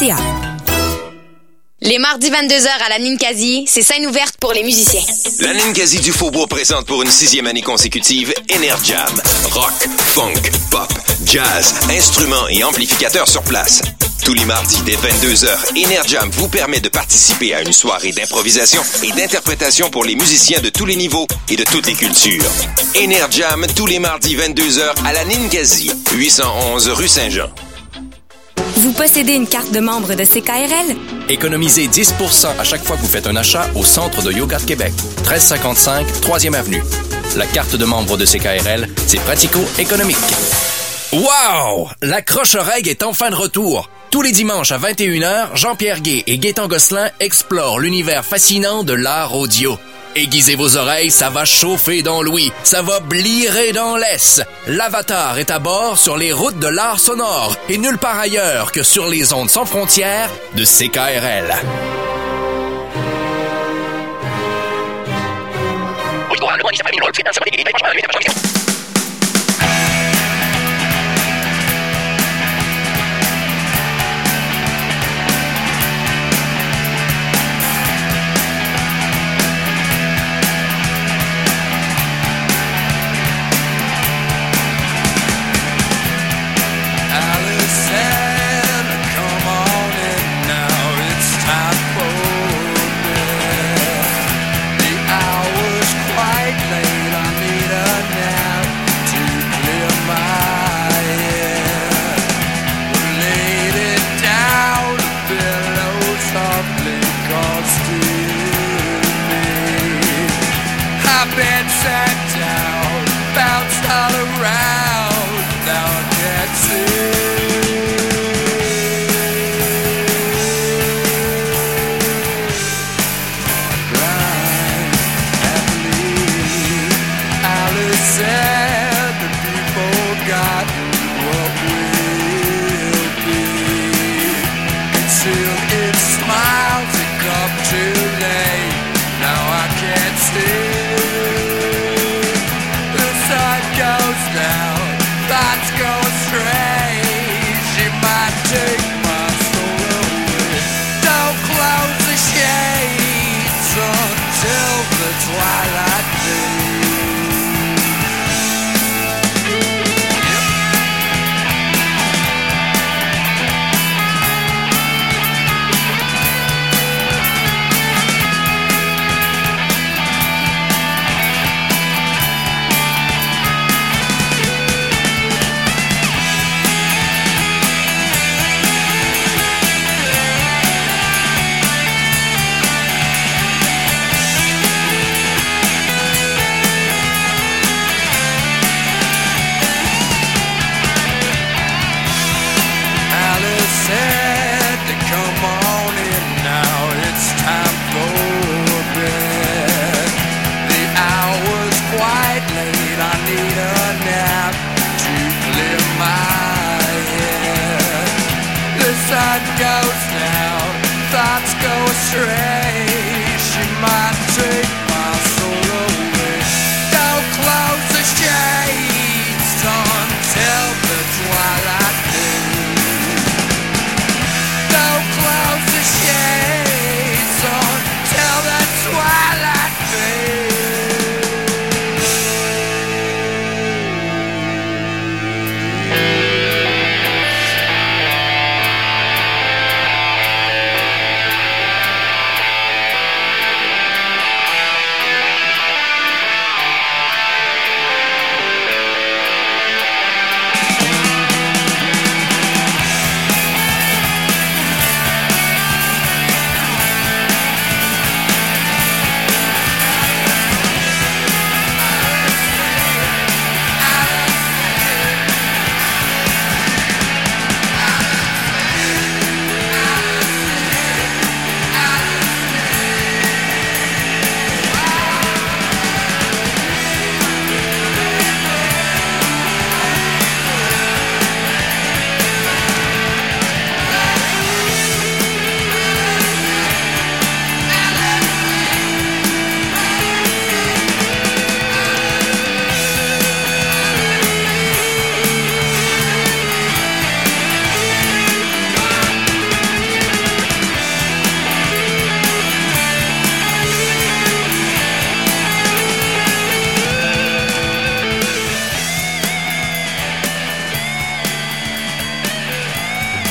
Ninkasi.ca. Les mardis 22h à la Ninkasi, c'est scène ouverte pour les musiciens. La Ninkasi du Faubourg présente pour une 6e année consécutive Enerjam. Rock, funk, pop, jazz, instruments et amplificateurs sur place. Tous les mardis dès 22h, Enerjam vous permet de participer à une soirée d'improvisation et d'interprétation pour les musiciens de tous les niveaux et de toutes les cultures. Enerjam tous les mardis 22h à la Ninkasi, 811 rue Saint-Jean. Vous possédez une carte de membre de CKRL? Économisez 10% à chaque fois que vous faites un achat au Centre de Yoga de Québec, 1355 3e Avenue. La carte de membre de CKRL, c'est pratico-économique. Wow! La Croche-Oreille est enfin de retour. Tous les dimanches à 21h, Jean-Pierre Gué et Gaétan Gosselin explorent l'univers fascinant de l'art audio. Aiguisez vos oreilles, ça va chauffer dans l'ouïe, ça va blirer dans l'ess. L'Avatar est à bord sur les routes de l'art sonore et nulle part ailleurs que sur les ondes sans frontières de CKRL.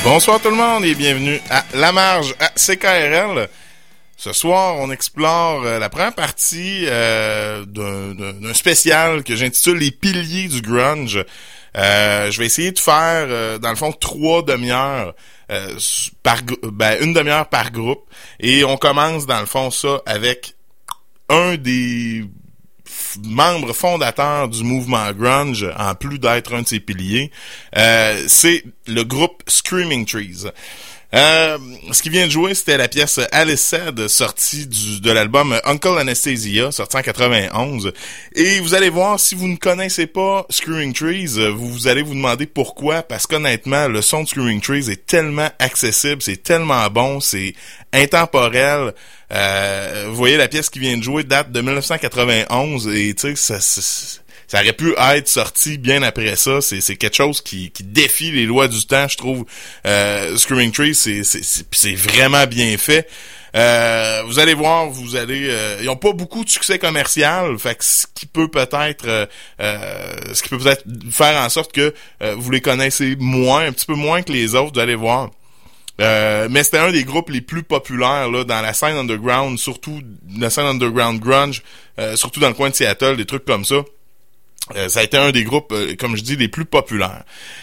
Bonsoir tout le monde et bienvenue à La Marge à CKRL. Ce soir, on explore la première partie d'un spécial que j'intitule Les piliers du grunge. Je vais essayer de faire, dans le fond, 3 demi-heures une demi-heure par groupe. Et on commence, dans le fond, ça avec un des membre fondateur du mouvement grunge, en plus d'être un de ses piliers, c'est le groupe Screaming Trees. Ce qui vient de jouer, c'était la pièce Alice Said, sortie de l'album Uncle Anastasia, sorti en 91. Et vous allez voir, si vous ne connaissez pas Screaming Trees, vous allez vous demander pourquoi, parce qu'honnêtement, le son de Screaming Trees est tellement accessible, c'est tellement bon, c'est intemporel. Vous voyez, la pièce qui vient de jouer date de 1991 et tu sais, ça aurait pu être sorti bien après ça. C'est quelque chose qui défie les lois du temps, je trouve. Screaming Trees, c'est vraiment bien fait. Vous allez voir, ils ont pas beaucoup de succès commercial, fait que ce qui peut peut-être faire en sorte que vous les connaissez un petit peu moins que les autres, vous allez voir. Mais c'était un des groupes les plus populaires là dans la scène underground, surtout la scène underground grunge, surtout dans le coin de Seattle, des trucs comme ça. Ça a été un des groupes, comme je dis, les plus populaires.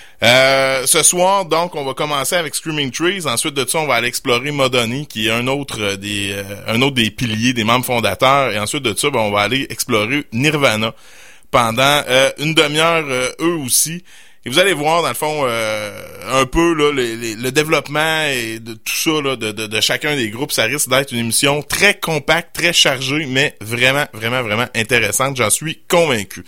Ce soir, donc, on va commencer avec Screaming Trees. Ensuite de ça, on va aller explorer Modoni, qui est un autre des piliers, des membres fondateurs. Et ensuite de ça, on va aller explorer Nirvana pendant une demi-heure, eux aussi. Et vous allez voir, dans le fond, un peu là le développement et de tout ça là, de chacun des groupes. Ça risque d'être une émission très compacte, très chargée, mais vraiment, vraiment, vraiment intéressante. J'en suis convaincu.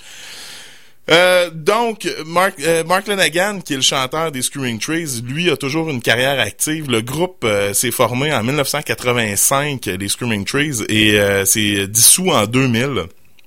Donc, Mark Lanegan, qui est le chanteur des Screaming Trees, lui a toujours une carrière active. Le groupe s'est formé en 1985, les Screaming Trees, et s'est dissous en 2000.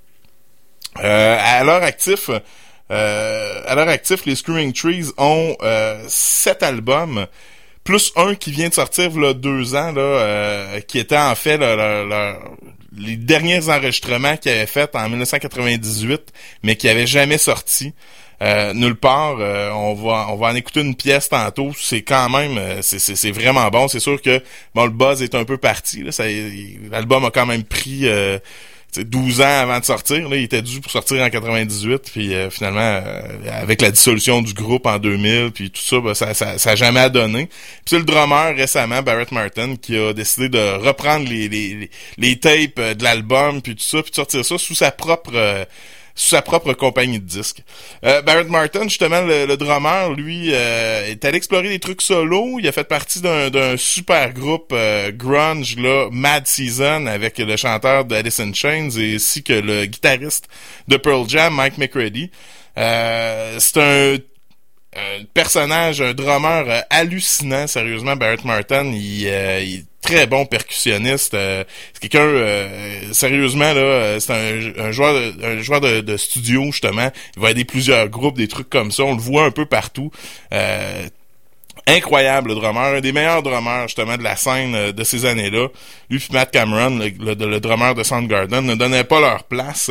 À l'heure active, les Screaming Trees ont 7 albums, plus un qui vient de sortir il y a 2 ans, là, qui était en fait les derniers enregistrements qu'ils avaient fait en 1998, mais qui avaient jamais sorti nulle part. On va en écouter une pièce tantôt. C'est quand même, c'est vraiment bon. C'est sûr que le buzz est un peu parti. Là. L'album a quand même pris 12 ans avant de sortir. Là, il était dû pour sortir en 98, puis finalement, avec la dissolution du groupe en 2000, puis tout ça, ça a jamais donné. Puis c'est le drummer récemment, Barrett Martin, qui a décidé de reprendre les tapes de l'album, puis tout ça, puis de sortir ça sous sa propre compagnie de disques. Barrett Martin, justement, le drummer, lui, est allé explorer des trucs solo. Il a fait partie d'un super groupe grunge, là, Mad Season, avec le chanteur d'Alice in Chains ainsi que le guitariste de Pearl Jam, Mike McCready. C'est un personnage, un drummer hallucinant, sérieusement. Barrett Martin, il est très bon percussionniste. C'est quelqu'un, sérieusement, là, c'est un joueur de studio, justement. Il va aider plusieurs groupes, des trucs comme ça. On le voit un peu partout. Incroyable, le drummer. Un des meilleurs drummers, justement, de la scène de ces années-là. Lui puis Matt Cameron, le drummer de Soundgarden, ne donnaient pas leur place.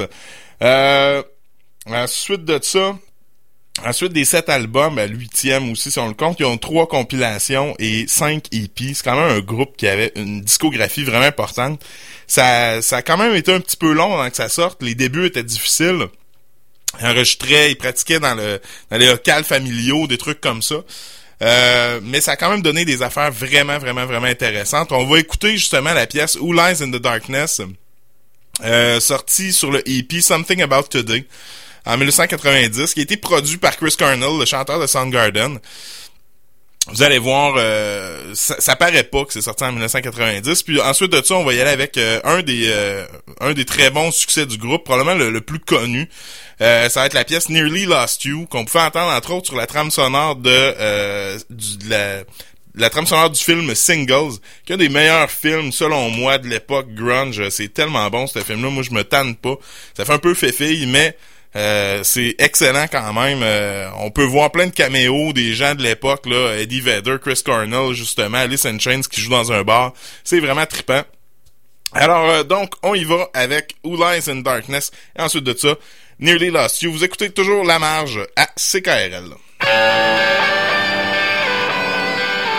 Ensuite des 7 albums, le 8e aussi, si on le compte, ils ont 3 compilations et 5 EP. C'est quand même un groupe qui avait une discographie vraiment importante. Ça a quand même été un petit peu long avant que ça sorte. Les débuts étaient difficiles. Ils enregistraient, ils pratiquaient dans les locales familiaux, des trucs comme ça. Mais ça a quand même donné des affaires vraiment, vraiment, vraiment intéressantes. On va écouter justement la pièce Who Lies in the Darkness, sortie sur le EP Something About Today, en 1990, qui a été produit par Chris Cornell, le chanteur de Soundgarden. Vous allez voir, ça paraît pas que c'est sorti en 1990. Puis ensuite de ça, on va y aller avec un des très bons succès du groupe, probablement le plus connu. Ça va être la pièce Nearly Lost You, qu'on pouvait entendre entre autres sur la trame sonore la trame sonore du film Singles, qui est un des meilleurs films, selon moi, de l'époque grunge. C'est tellement bon, ce film-là. Moi, je me tanne pas. Ça fait un peu féfille, mais c'est excellent quand même. On peut voir plein de caméos des gens de l'époque, là, Eddie Vedder, Chris Cornell, justement, Alice in Chains qui joue dans un bar. C'est vraiment trippant. Alors, donc, on y va avec Who Lies in Darkness, et ensuite de ça, Nearly Lost You. Vous écoutez toujours La Marge à CKRL.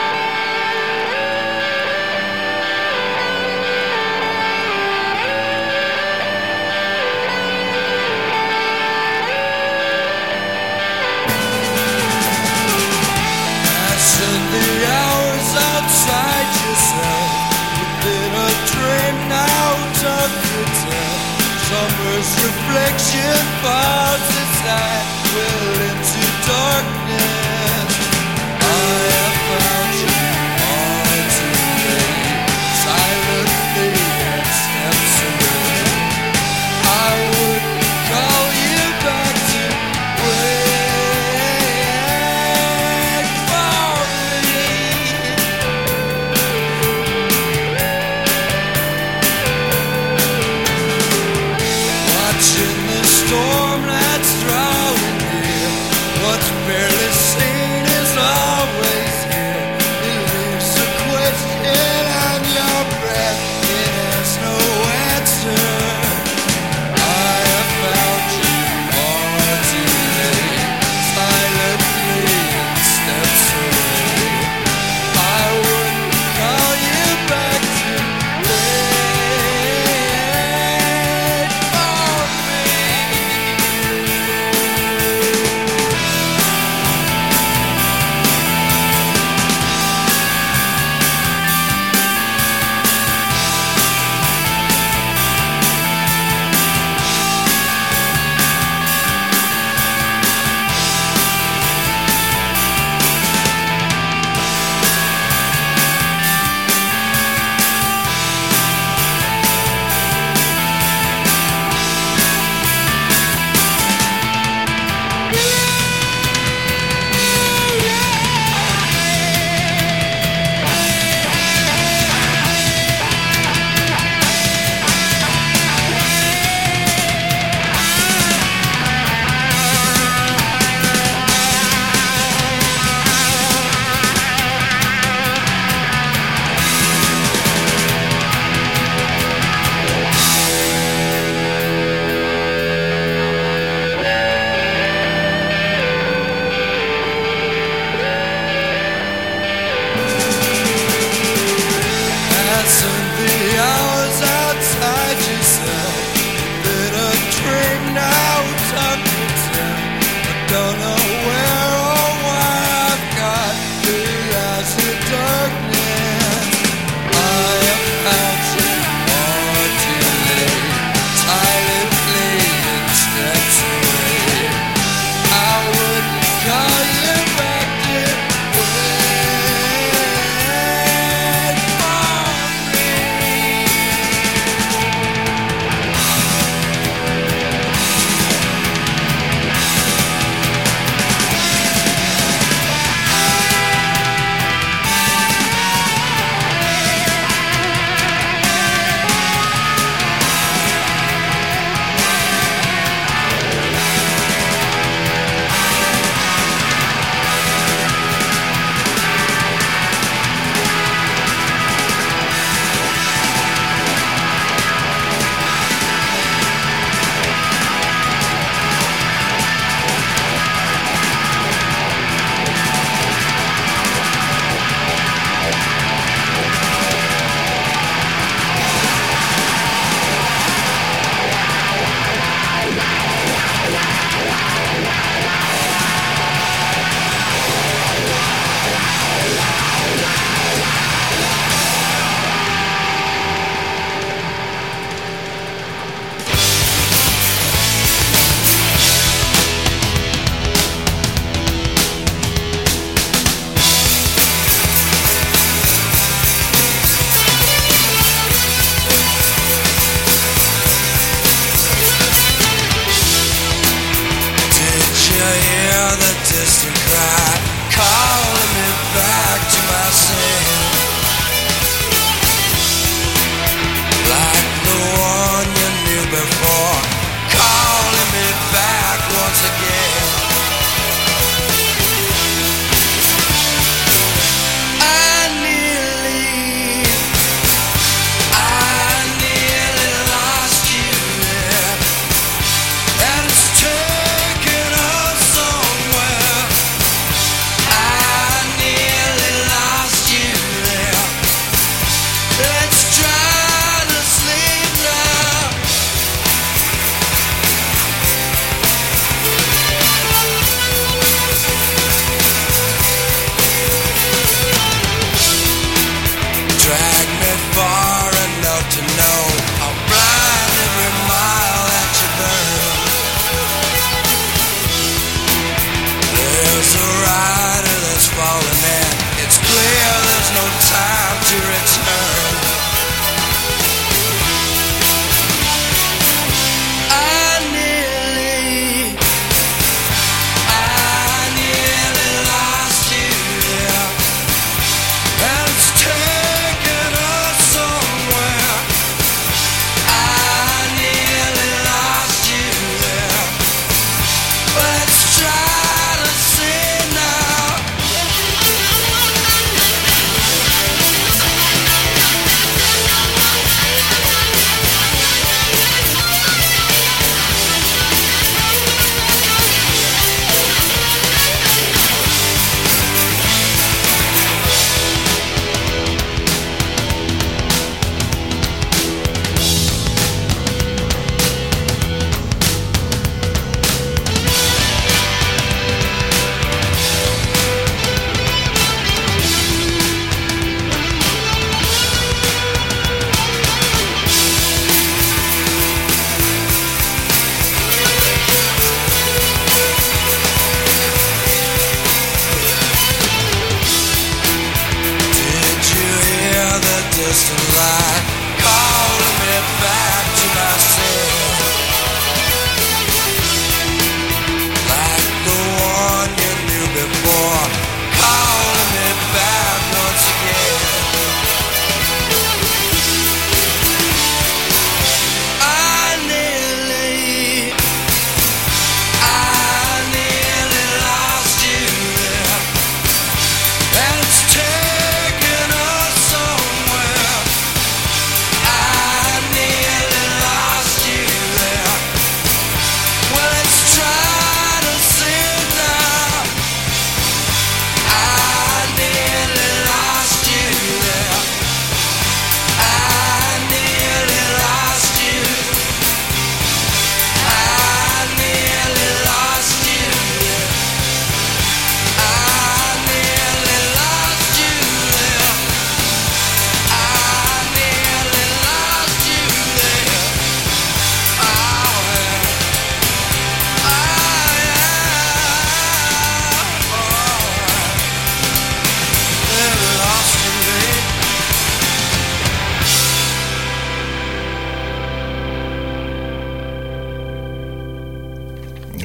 far enough to know how blind every mile that you burn.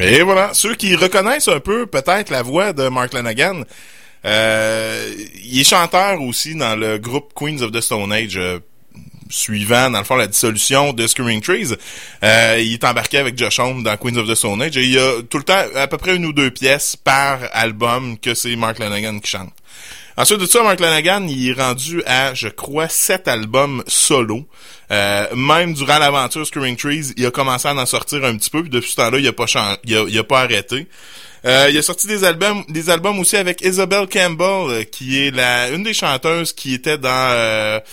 Et voilà, ceux qui reconnaissent un peu peut-être la voix de Mark Lanegan, il est chanteur aussi dans le groupe Queens of the Stone Age, suivant, dans le fond, la dissolution de Screaming Trees. Il est embarqué avec Josh Homme dans Queens of the Stone Age et il y a tout le temps à peu près 1 ou 2 pièces par album que c'est Mark Lanegan qui chante. Ensuite de ça, Mark Lanegan, il est rendu à, je crois, 7 albums solo. Même durant l'aventure Screaming Trees, il a commencé à en sortir un petit peu, puis depuis ce temps-là, il a pas arrêté. Il a sorti des albums aussi avec Isabel Campbell, qui est une des chanteuses qui était dans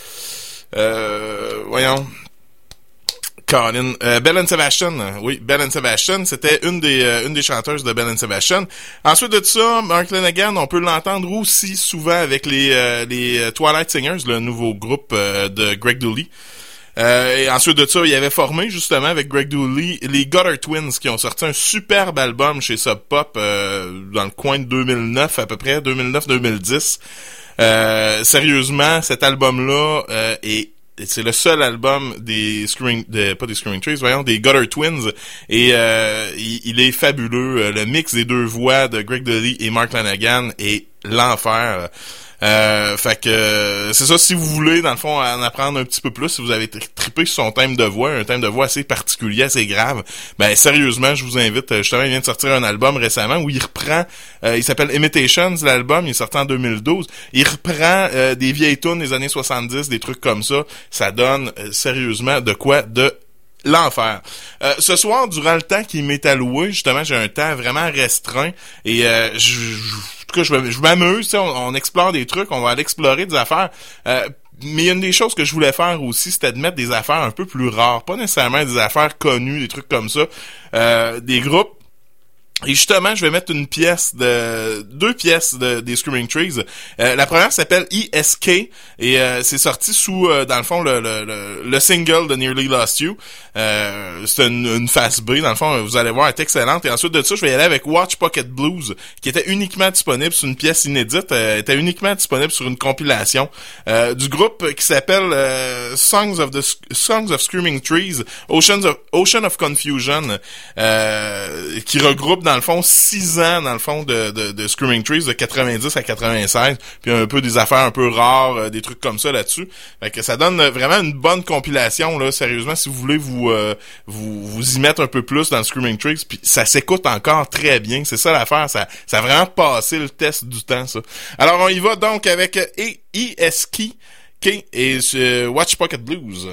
Colin, Belle & Sebastian. Oui, Belle & Sebastian, c'était une des chanteuses de Belle & Sebastian. Ensuite de ça, Mark Lanegan, on peut l'entendre aussi souvent avec les Twilight Singers, le nouveau groupe de Greg Dulli. Et ensuite de ça, il avait formé justement avec Greg Dulli les Gutter Twins qui ont sorti un superbe album chez Sub Pop dans le coin de 2009 à peu près, 2009-2010. Sérieusement, cet album-là c'est le seul album des Gutter Twins et il est fabuleux. Le mix des deux voix de Greg Dulli et Mark Lanegan est l'enfer. Fait que c'est ça, si vous voulez dans le fond en apprendre un petit peu plus, si vous avez trippé sur son thème de voix, un thème de voix assez particulier, assez grave, ben sérieusement je vous invite, justement il vient de sortir un album récemment où il reprend, il s'appelle Imitations, l'album, il est sorti en 2012, il reprend des vieilles tunes des années 70, des trucs comme ça donne sérieusement de quoi de l'enfer. Ce soir, durant le temps qui m'est alloué, justement, j'ai un temps vraiment restreint et en tout cas, je m'amuse, tu sais, on explore des trucs, on va aller explorer des affaires. Mais une des choses que je voulais faire aussi, c'était de mettre des affaires un peu plus rares, pas nécessairement des affaires connues, des trucs comme ça, des groupes. Et justement, je vais mettre deux pièces des Screaming Trees. La première s'appelle ESK et c'est sorti sous, dans le fond, le single de Nearly Lost You. C'est une face B, dans le fond, vous allez voir, elle est excellente. Et ensuite de ça, je vais y aller avec Watch Pocket Blues, qui était uniquement disponible sur une pièce inédite, était uniquement disponible sur une compilation du groupe qui s'appelle Songs of Screaming Trees, Ocean of Confusion, qui regroupe dans le fond 6 ans dans le fond de Screaming Trees de 90 à 96, puis un peu des affaires un peu rares, des trucs comme ça là-dessus. Fait que ça donne vraiment une bonne compilation là, sérieusement si vous voulez vous y mettre un peu plus dans le Screaming Trees, puis ça s'écoute encore très bien, c'est ça l'affaire, ça a vraiment passé le test du temps ça. Alors on y va donc avec ESK et Watch Pocket Blues.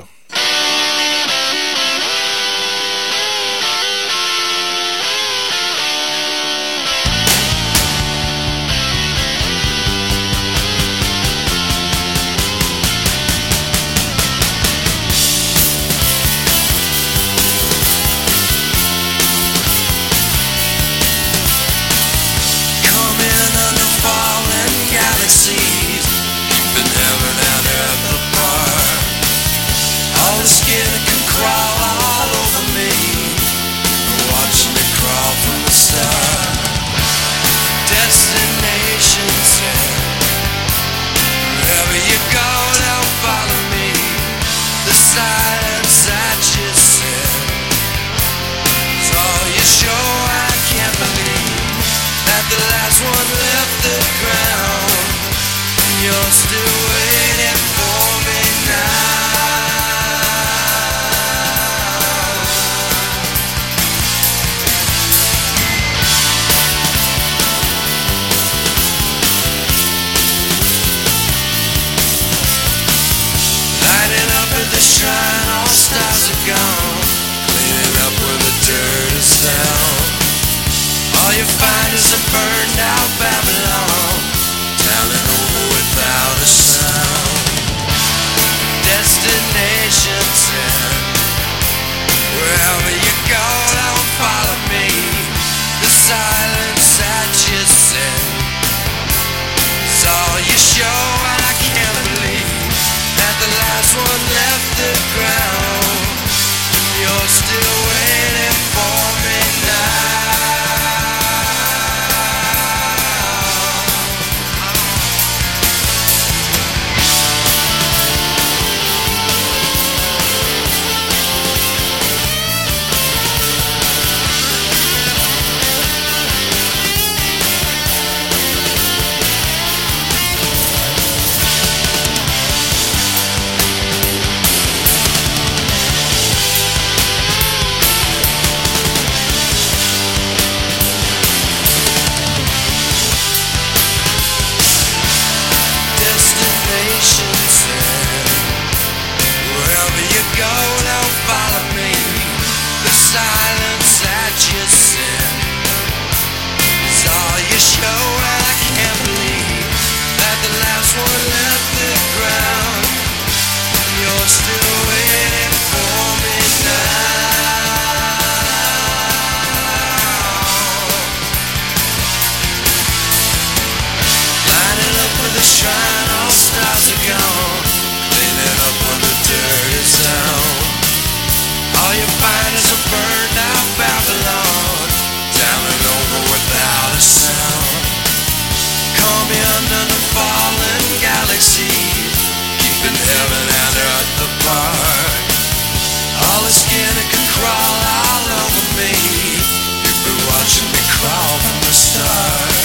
silence that you send is all you show, and I can't believe that the last one left the ground. You're still waiting for me now. Lining up with the shrine, all stars are gone. Cleaning up when the dirt is down. All you find is a burned out Babylon, down and over without a sound. Call me under the fallen galaxies, keeping heaven and earth apart. All the skin that can crawl all over me, you've been watching me crawl from the start.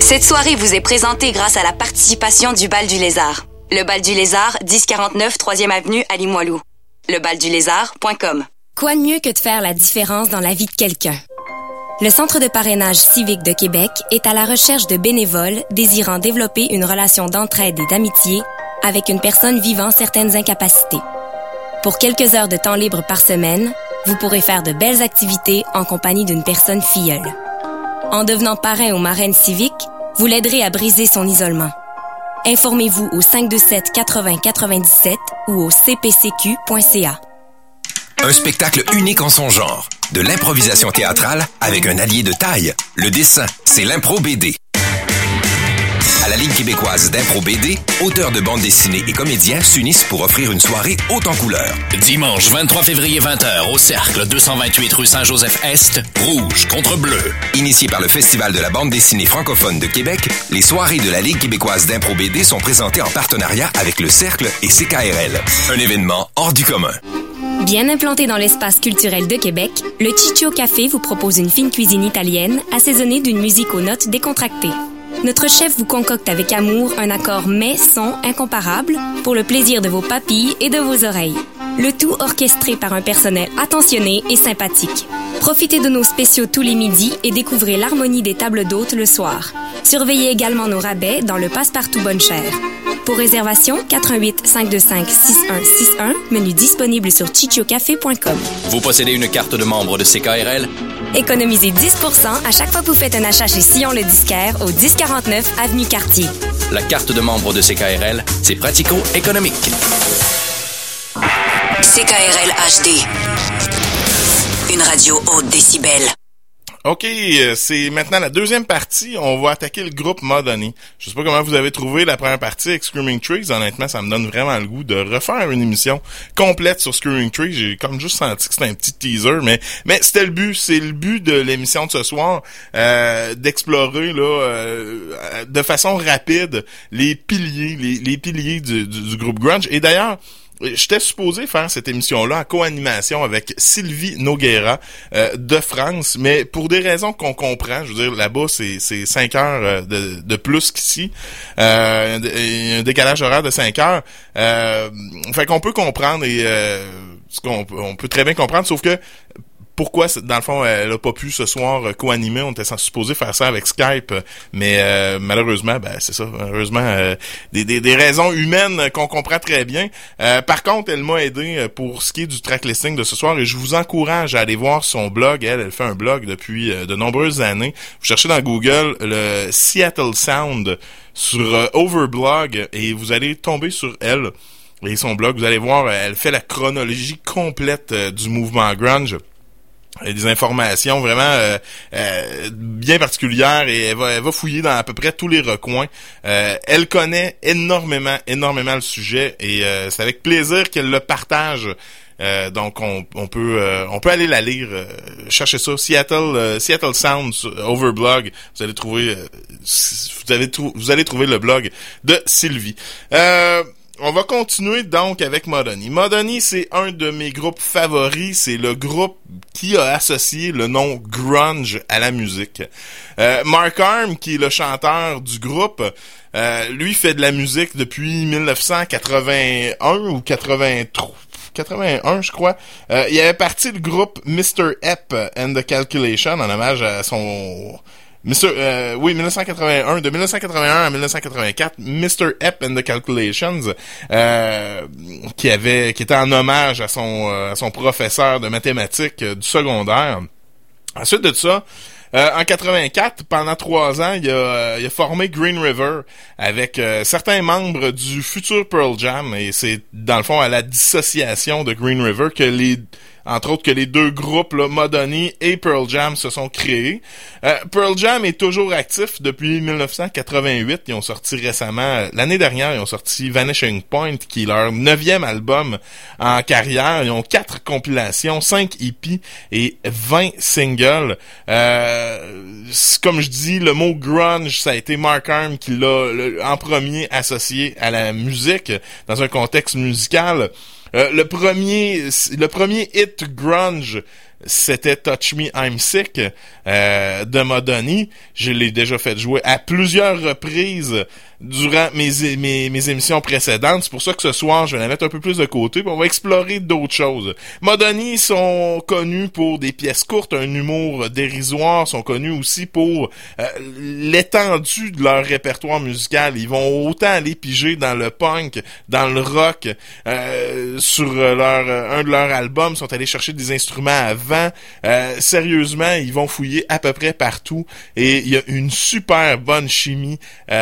Cette soirée vous est présentée grâce à la participation du Bal du Lézard. Le Bal du Lézard, 1049 3e Avenue à Limoilou. Lebaldulézard.com. Quoi de mieux que de faire la différence dans la vie de quelqu'un? Le Centre de parrainage civique de Québec est à la recherche de bénévoles désirant développer une relation d'entraide et d'amitié avec une personne vivant certaines incapacités. Pour quelques heures de temps libre par semaine, vous pourrez faire de belles activités en compagnie d'une personne filleule. En devenant parrain ou marraine civique, vous l'aiderez à briser son isolement. Informez-vous au 527 80 97 ou au cpcq.ca. Un spectacle unique en son genre. De l'improvisation théâtrale avec un allié de taille. Le dessin, c'est l'impro BD. À la Ligue québécoise d'impro BD, auteurs de bandes dessinées et comédiens s'unissent pour offrir une soirée haute en couleurs. Dimanche 23 février 20h au Cercle 228 rue Saint-Joseph-Est, rouge contre bleu. Initié par le Festival de la bande dessinée francophone de Québec, les soirées de la Ligue québécoise d'impro BD sont présentées en partenariat avec le Cercle et CKRL. Un événement hors du commun. Bien implanté dans l'espace culturel de Québec, le Ciccio Café vous propose une fine cuisine italienne assaisonnée d'une musique aux notes décontractées. Notre chef vous concocte avec amour un accord mets-son incomparable pour le plaisir de vos papilles et de vos oreilles. Le tout orchestré par un personnel attentionné et sympathique. Profitez de nos spéciaux tous les midis et découvrez l'harmonie des tables d'hôtes le soir. Surveillez également nos rabais dans le Passe-Partout Bonne Chère. Pour réservation, 88 525 6161, menu disponible sur cicciocafé.com. Vous possédez une carte de membre de CKRL? Économisez 10% à chaque fois que vous faites un achat chez Sillon le Disquaire au 1049 Avenue Cartier. La carte de membre de CKRL, c'est pratico-économique. CKRL HD. Une radio haute décibel. OK, c'est maintenant la deuxième partie. On va attaquer le groupe Modoni. Je sais pas comment vous avez trouvé la première partie avec Screaming Trees. Honnêtement, ça me donne vraiment le goût de refaire une émission complète sur Screaming Trees. J'ai comme juste senti que c'était un petit teaser, mais c'était le but. C'est le but de l'émission de ce soir, d'explorer là de façon rapide les piliers du groupe grunge. Et d'ailleurs, j'étais supposé faire cette émission-là en co-animation avec Sylvie Noguera de France, mais pour des raisons qu'on comprend, je veux dire, là-bas, c'est 5 heures de plus qu'ici, un décalage horaire de 5 heures, fait qu'on peut comprendre et on peut très bien comprendre, sauf que pourquoi, dans le fond, elle a pas pu ce soir co-animer. On était supposé faire ça avec Skype, mais malheureusement, c'est ça. Malheureusement, des raisons humaines qu'on comprend très bien. Par contre, elle m'a aidé pour ce qui est du tracklisting de ce soir et je vous encourage à aller voir son blog. Elle fait un blog depuis de nombreuses années. Vous cherchez dans Google le Seattle Sound sur Overblog et vous allez tomber sur elle et son blog. Vous allez voir, elle fait la chronologie complète du mouvement grunge. Des informations vraiment bien particulières et elle va fouiller dans à peu près tous les recoins. Elle connaît énormément le sujet et c'est avec plaisir qu'elle le partage. Donc on peut aller la lire. Cherchez ça, Seattle Sound Overblog. Vous allez trouver vous allez trouver le blog de Sylvie. On va continuer donc avec Modoni. Modoni, c'est un de mes groupes favoris. C'est le groupe qui a associé le nom grunge à la musique. Mark Arm, qui est le chanteur du groupe, lui fait de la musique depuis 1981 ou 81, je crois. Il avait parti le groupe Mr. Ep and the Calculation en hommage à son... 1981, de 1981 à 1984, Mr. Ep and the Calculations, qui était en hommage à son professeur de mathématiques du secondaire. Ensuite de ça, en 84, pendant 3 ans, il a formé Green River avec certains membres du futur Pearl Jam, et c'est dans le fond à la dissociation de Green River entre autres que les deux groupes, là, Modoni et Pearl Jam, se sont créés. Pearl Jam est toujours actif depuis 1988. Ils ont sorti récemment, l'année dernière, ils ont sorti Vanishing Point, qui est leur 9e album en carrière. Ils ont 4 compilations, 5 EP et 20 singles. Comme je dis, le mot grunge, ça a été Mark Arm qui l'a en premier associé à la musique, dans un contexte musical. Le premier hit grunge c'était Touch Me, I'm Sick de Modoni. Je l'ai déjà fait jouer à plusieurs reprises durant mes émissions précédentes. C'est pour ça que ce soir, je vais la mettre un peu plus de côté, puis on va explorer d'autres choses. Modoni sont connus pour des pièces courtes, un humour dérisoire, sont connus aussi pour l'étendue de leur répertoire musical. Ils vont autant aller piger dans le punk, dans le rock, sur un de leurs albums, sont allés chercher des instruments à vent. Sérieusement, ils vont fouiller à peu près partout et il y a une super bonne chimie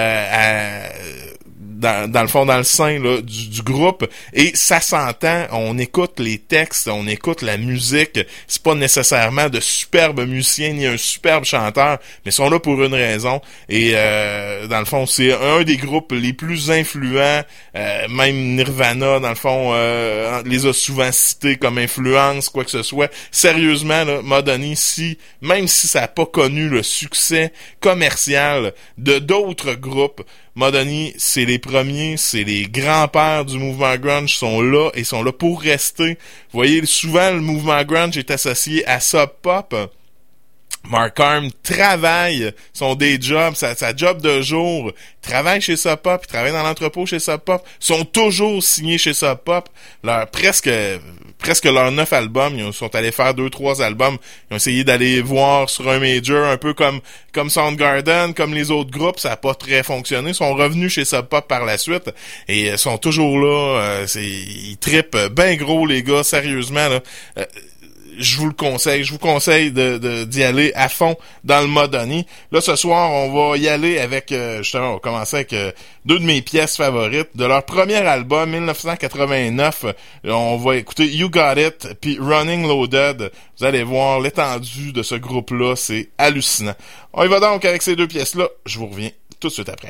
dans le fond, dans le sein là, du groupe, et ça s'entend. On écoute les textes, on écoute la musique. C'est pas nécessairement de superbes musiciens ni un superbe chanteur, mais ils sont là pour une raison. Et dans le fond, c'est un des groupes les plus influents. Même Nirvana, dans le fond, les a souvent cités comme influence, quoi que ce soit. Sérieusement, là, Modoni, même si ça n'a pas connu le succès commercial de d'autres groupes, Modoni, c'est les premiers, c'est les grands-pères du mouvement grunge, sont là et sont là pour rester. Vous voyez, souvent, le mouvement grunge est associé à Sub Pop. Mark Arm travaille son day job, sa job de jour, il travaille chez Sub Pop, il travaille dans l'entrepôt chez Sub Pop, sont toujours signés chez Sub Pop. Presque leurs 9 albums, ils sont allés faire 2-3 albums, ils ont essayé d'aller voir sur un major, un peu comme Soundgarden, comme les autres groupes, ça a pas très fonctionné, ils sont revenus chez Sub Pop par la suite, et sont toujours là, ils trippent ben gros les gars, sérieusement là. Je vous conseille d'y aller à fond dans le Modoni. Là, ce soir, on va y aller avec, justement, on va commencer avec 2 de mes pièces favorites. De leur premier album, 1989, on va écouter You Got It, puis Running Loaded. Vous allez voir l'étendue de ce groupe-là, c'est hallucinant. On y va donc avec ces 2 pièces-là. Je vous reviens tout de suite après.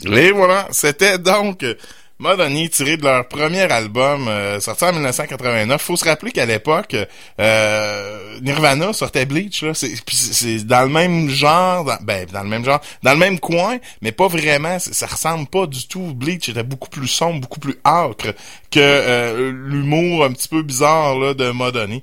Et voilà, c'était donc Mudhoney, tiré de leur premier album sorti en 1989. Faut se rappeler qu'à l'époque, Nirvana sortait Bleach, là. C'est dans le même genre, dans le même coin, mais pas vraiment. Ça ressemble pas du tout. Bleach était beaucoup plus sombre, beaucoup plus âcre que l'humour un petit peu bizarre là de Mudhoney.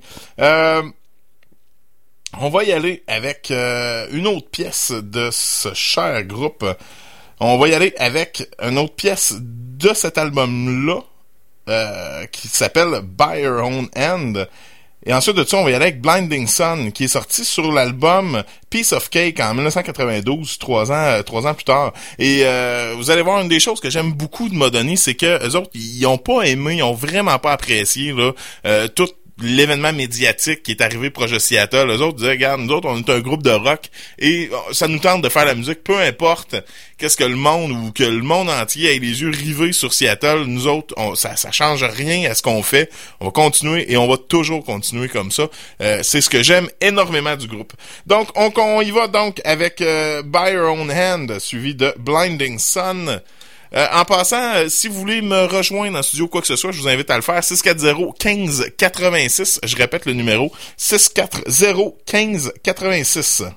On va y aller avec une autre pièce de ce cher groupe. On va y aller avec une autre pièce de cet album-là qui s'appelle By Your Own Hand. Et ensuite de ça, on va y aller avec Blinding Sun, qui est sorti sur l'album Piece of Cake en 1992, 3 ans plus tard. Et vous allez voir, une des choses que j'aime beaucoup de Mudhoney, c'est que eux autres, ils ont pas aimé, ils ont vraiment pas apprécié là tout l'événement médiatique qui est arrivé proche de Seattle. Eux autres disaient, regarde, nous autres, on est un groupe de rock et ça nous tente de faire la musique, peu importe qu'est-ce que le monde ou que le monde entier ait les yeux rivés sur Seattle. Nous autres, ça change rien à ce qu'on fait. On va continuer et on va toujours continuer comme ça. C'est ce que j'aime énormément du groupe. Donc, on y va donc avec By Your Own Hand, suivi de Blinding Sun. En passant, si vous voulez me rejoindre en studio quoi que ce soit, je vous invite à le faire. 640-15-86. Je répète le numéro. 640-15-86.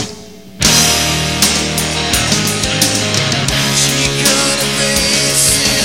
She could have been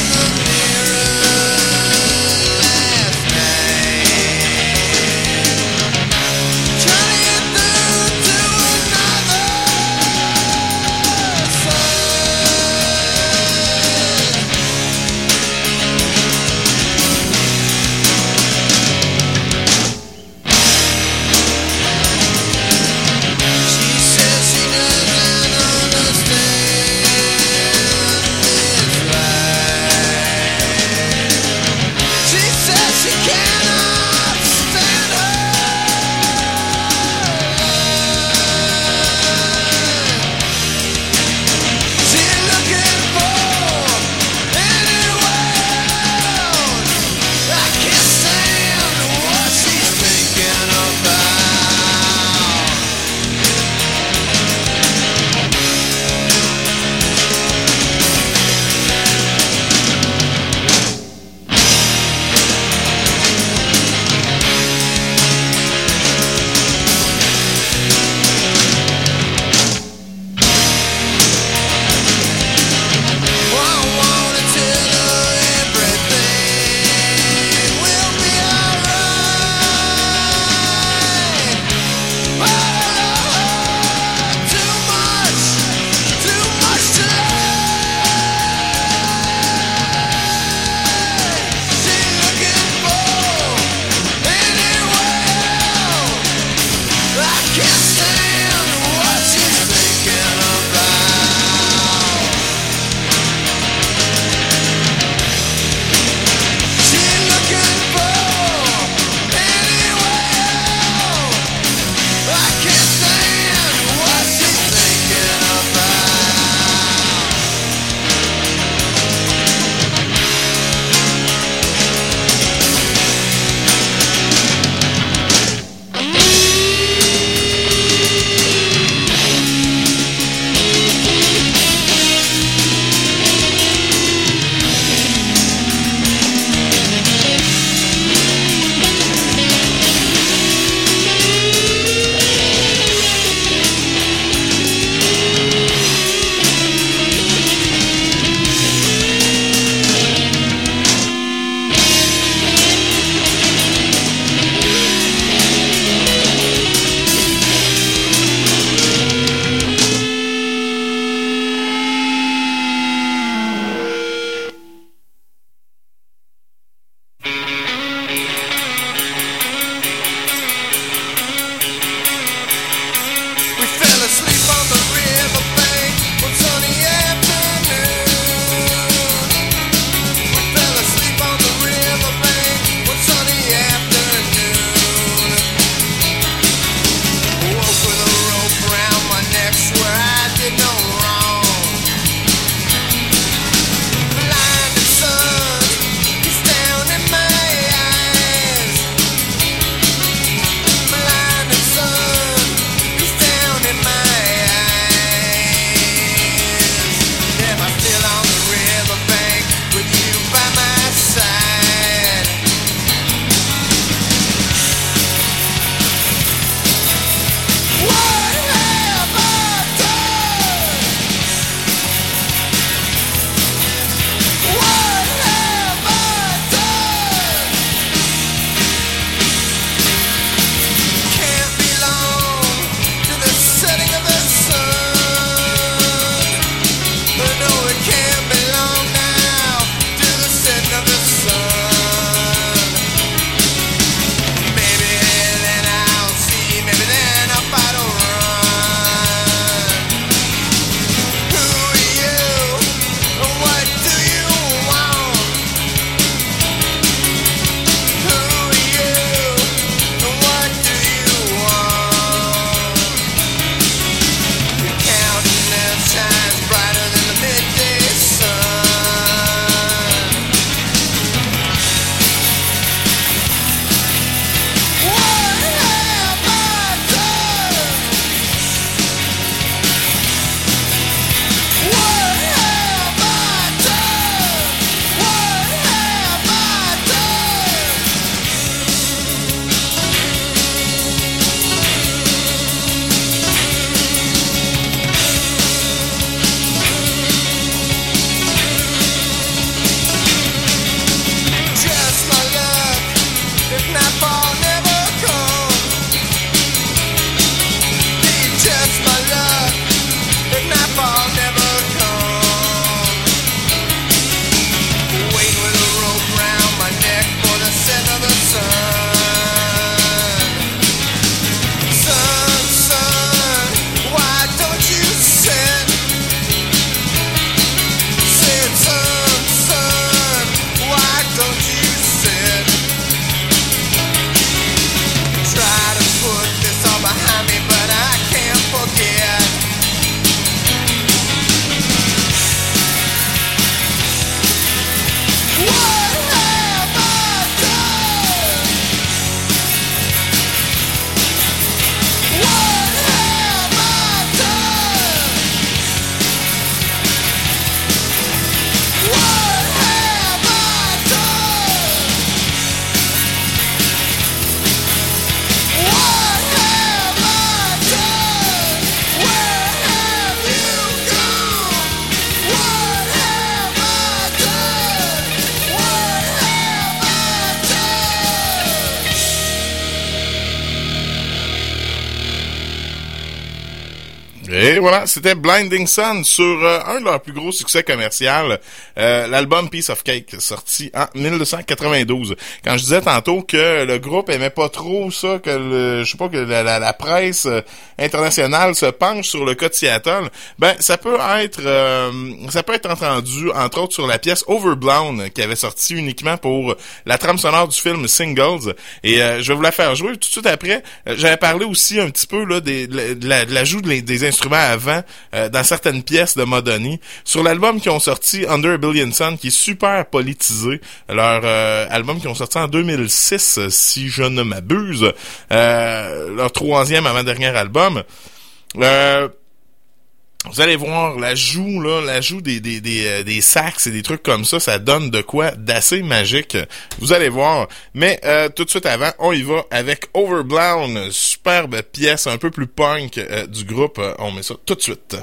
Et voilà, c'était Blinding Sun sur un de leurs plus gros succès commerciaux, l'album Piece of Cake, sorti en 1992. Quand je disais tantôt que le groupe aimait pas trop ça, que que la presse internationale se penche sur le cas de Seattle, ben ça peut être entendu entre autres sur la pièce Overblown qui avait sorti uniquement pour la trame sonore du film Singles. Et je vais vous la faire jouer tout de suite après. J'avais parlé aussi un petit peu là de l'ajout des instruments avant dans certaines pièces de Modoni sur l'album qui ont sorti Under a Billion Sun, qui est super politisé, leur album qui ont sorti en 2006 si je ne m'abuse, leur troisième avant-dernier album. Vous allez voir l'ajout des sax et des trucs comme ça donne de quoi d'assez magique. Vous allez voir. Mais tout de suite avant, on y va avec Overblown, superbe pièce un peu plus punk du groupe. On met ça tout de suite.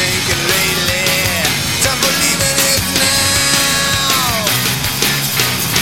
Don't believe in it now.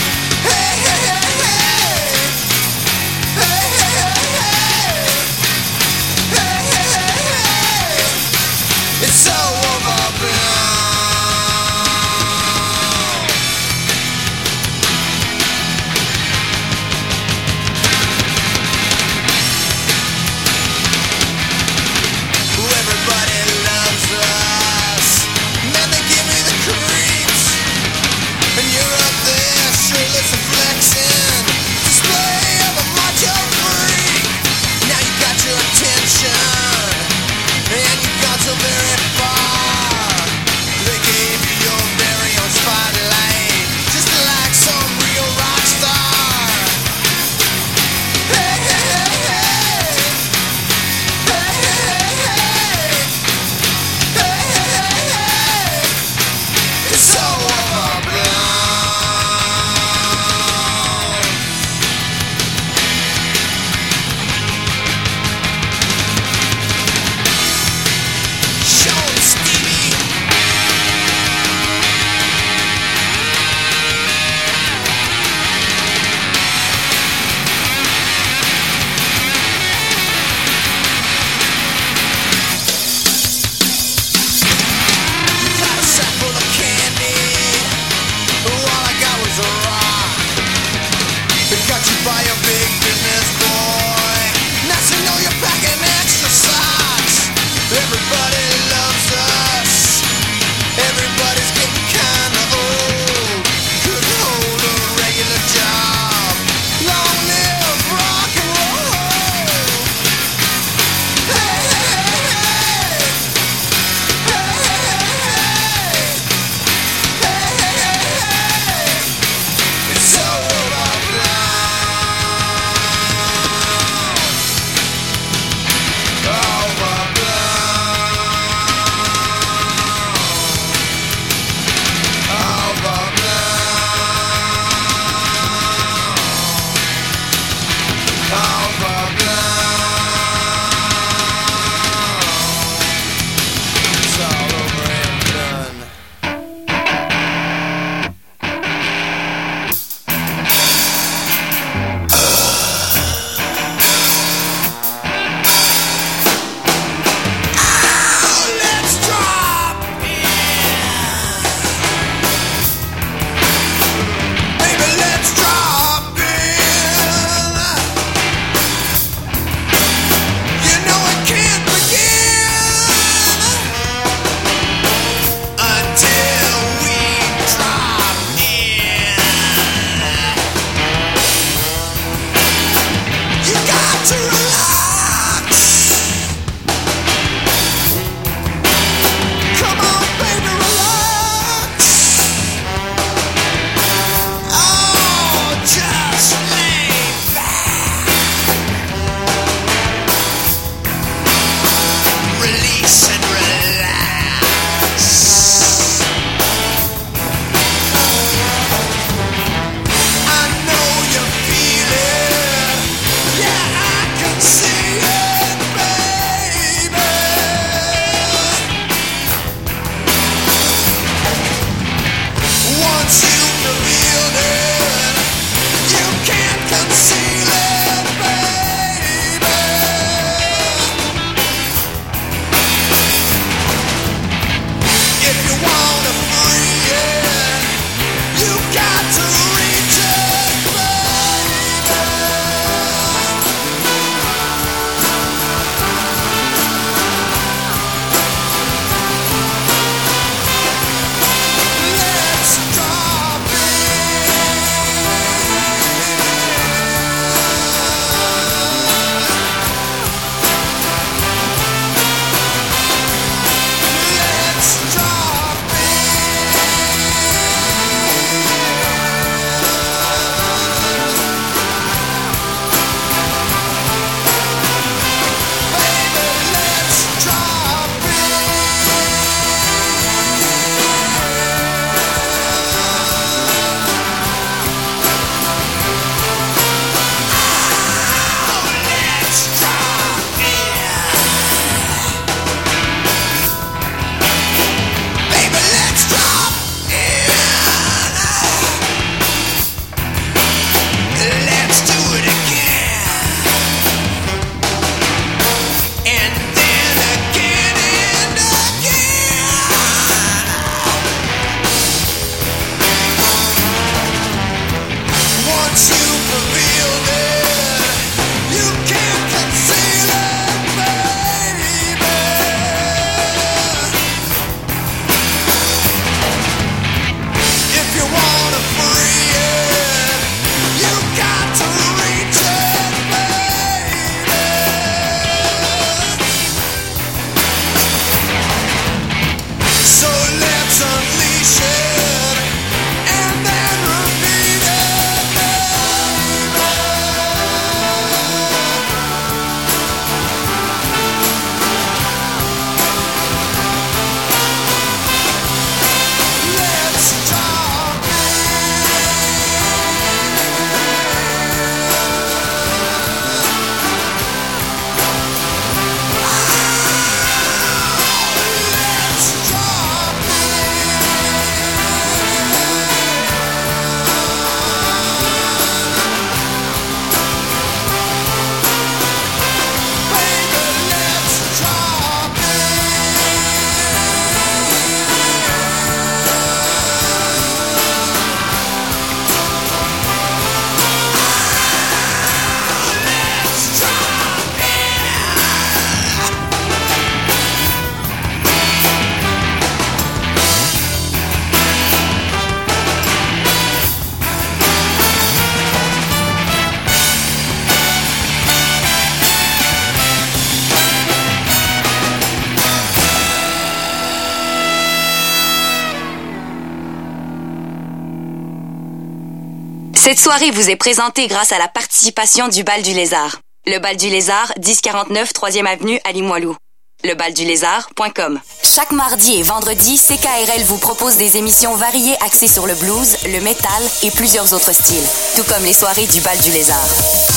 Cette soirée vous est présentée grâce à la participation du Bal du Lézard. Le Bal du Lézard, 1049 3e Avenue à Limoilou. Lebaldulézard.com. Chaque mardi et vendredi, CKRL vous propose des émissions variées axées sur le blues, le métal et plusieurs autres styles, tout comme les soirées du Bal du Lézard.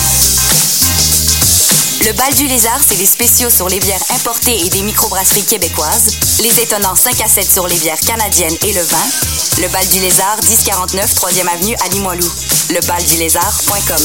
Le Bal du Lézard, c'est des spéciaux sur les bières importées et des microbrasseries québécoises, les étonnants 5 à 7 sur les bières canadiennes et le vin. Le Bal du Lézard, 1049 3e Avenue à Limoilou. Lebaldulézard.com.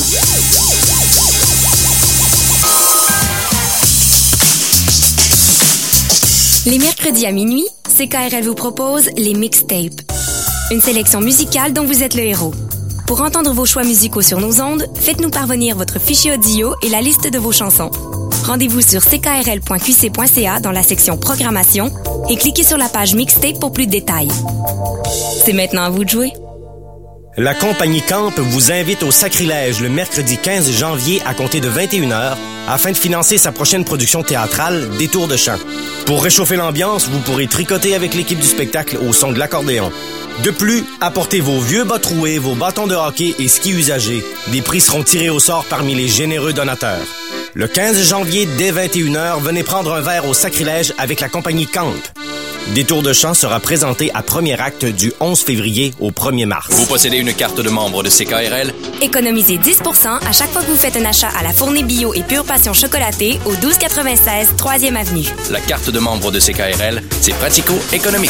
Les mercredis à minuit, CKRL vous propose les mixtapes. Une sélection musicale dont vous êtes le héros. Pour entendre vos choix musicaux sur nos ondes, faites-nous parvenir votre fichier audio et la liste de vos chansons. Rendez-vous sur ckrl.qc.ca dans la section Programmation et cliquez sur la page Mixtape pour plus de détails. C'est maintenant à vous de jouer. La compagnie Camp vous invite au Sacrilège le mercredi 15 janvier à compter de 21h afin de financer sa prochaine production théâtrale Détour de chant. Pour réchauffer l'ambiance, vous pourrez tricoter avec l'équipe du spectacle au son de l'accordéon. De plus, apportez vos vieux bas troués, vos bâtons de hockey et skis usagés. Des prix seront tirés au sort parmi les généreux donateurs. Le 15 janvier, dès 21h, venez prendre un verre au Sacrilège avec la compagnie Camp. Détour de chant sera présenté à premier acte du 11 février au 1er mars. Vous possédez une carte de membre de CKRL? Économisez 10% à chaque fois que vous faites un achat à la Fournée Bio et Pure Passion chocolatée au 1296 3e Avenue. La carte de membre de CKRL, c'est pratico-économique.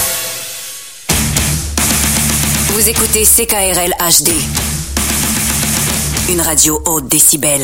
Vous écoutez CKRL HD. Une radio haute décibel.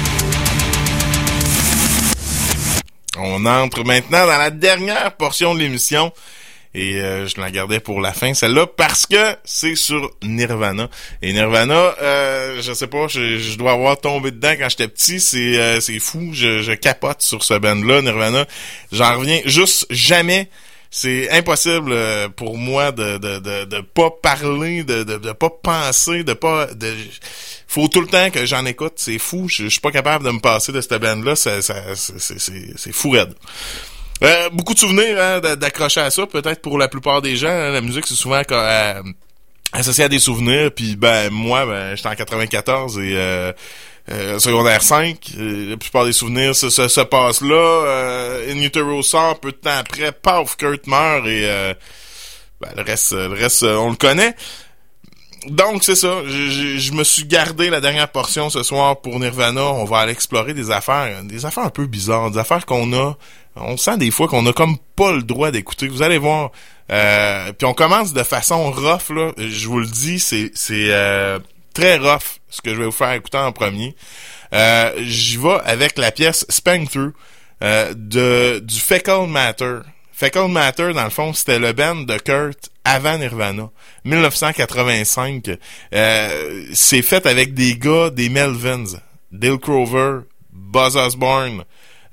On entre maintenant dans la dernière portion de l'émission et je la gardais pour la fin celle-là parce que c'est sur Nirvana. Et Nirvana, je sais pas, je dois avoir tombé dedans quand j'étais petit, c'est fou, je capote sur ce band-là, Nirvana. J'en reviens juste jamais. C'est impossible pour moi de pas parler, de pas penser, faut tout le temps que j'en écoute, c'est fou, je suis pas capable de me passer de cette band-là, c'est fou raide. Beaucoup de souvenirs d'accrocher à ça, peut-être pour la plupart des gens, la musique c'est souvent associé à des souvenirs, puis moi j'étais en 94 et secondaire 5, la plupart des souvenirs se passent là. In Utero sort, peu de temps après, paf, Kurt meurt et le reste on le connaît. Donc c'est ça, je me suis gardé la dernière portion ce soir pour Nirvana. On va aller explorer des affaires un peu bizarres, des affaires on sent des fois qu'on a comme pas le droit d'écouter. Vous allez voir. Puis on commence de façon rough là, je vous le dis, c'est très rough ce que je vais vous faire écouter en premier. J'y vais avec la pièce Spank Through du Fecal Matter. Fecal Matter, dans le fond, c'était le band de Kurt avant Nirvana. 1985. C'est fait avec des gars des Melvins. Dale Crover, Buzz Osborne.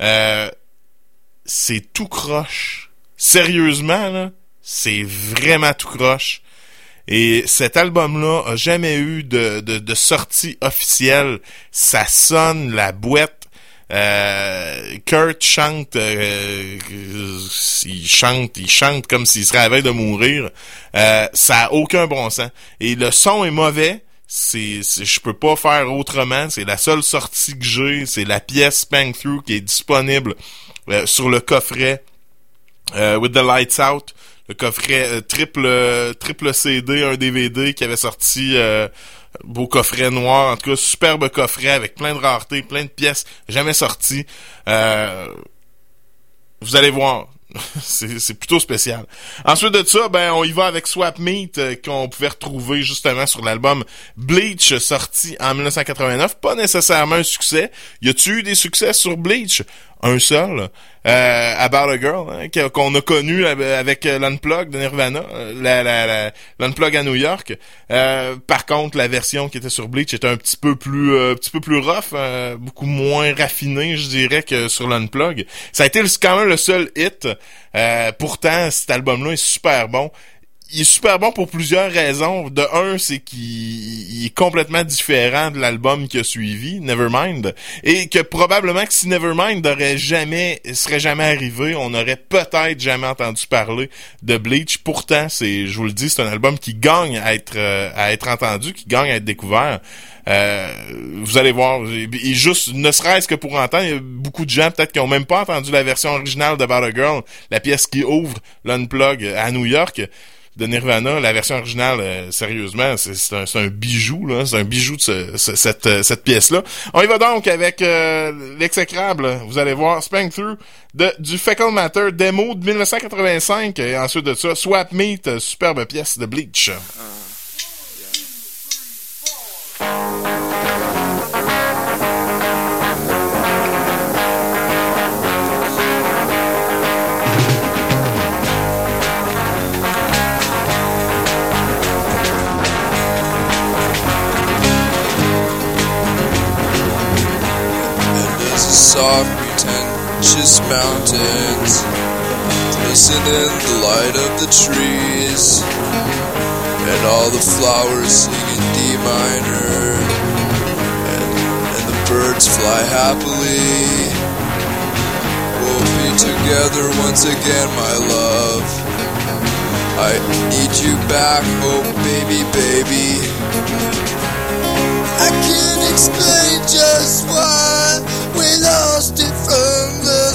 C'est tout croche. Sérieusement, là, c'est vraiment tout croche. Et cet album-là a jamais eu de sortie officielle. Ça sonne la boîte. Kurt chante, il chante comme s'il serait à la veille de mourir. Ça a aucun bon sens. Et le son est mauvais. Je peux pas faire autrement. C'est la seule sortie que j'ai. C'est la pièce Spank Through qui est disponible sur le coffret With the Lights Out. Le coffret triple CD, un DVD qui avait sorti, beau coffret noir, en tout cas superbe coffret avec plein de raretés, plein de pièces jamais sorties. Vous allez voir, c'est plutôt spécial. Ensuite de ça, on y va avec Swap Meat qu'on pouvait retrouver justement sur l'album Bleach sorti en 1989. Pas nécessairement un succès. Y a-tu eu des succès sur Bleach? Un seul, About a Girl, qu'on a connu avec l'Unplug de Nirvana, l'Unplug à New York. Par contre, la version qui était sur Bleach était un petit peu plus rough, beaucoup moins raffinée, je dirais, que sur l'Unplug. Ça a été quand même le seul hit. Pourtant, cet album-là est super bon. il est super bon pour plusieurs raisons. De un, c'est qu'il est complètement différent de l'album qui a suivi, Nevermind, et que probablement que si Nevermind serait jamais arrivé, on n'aurait peut-être jamais entendu parler de Bleach. Pourtant, je vous le dis, c'est un album qui gagne à être entendu, qui gagne à être découvert. Vous allez voir, et juste, ne serait-ce que pour entendre, il y a beaucoup de gens peut-être qui ont même pas entendu la version originale de About a Girl, la pièce qui ouvre l'Unplug à New York de Nirvana. La version originale, sérieusement, c'est un bijou, là, c'est un bijou de cette pièce-là. On y va donc avec l'exécrable, vous allez voir, Spank Through du Fecal Matter démo de 1985, et ensuite de ça, Swap Meat, superbe pièce de Bleach. Soft, pretentious mountains glisten in the light of the trees, and all the flowers sing in D minor, and the birds fly happily. We'll be together once again, my love. I need you back, oh baby, baby. I can't explain just why we lost it from the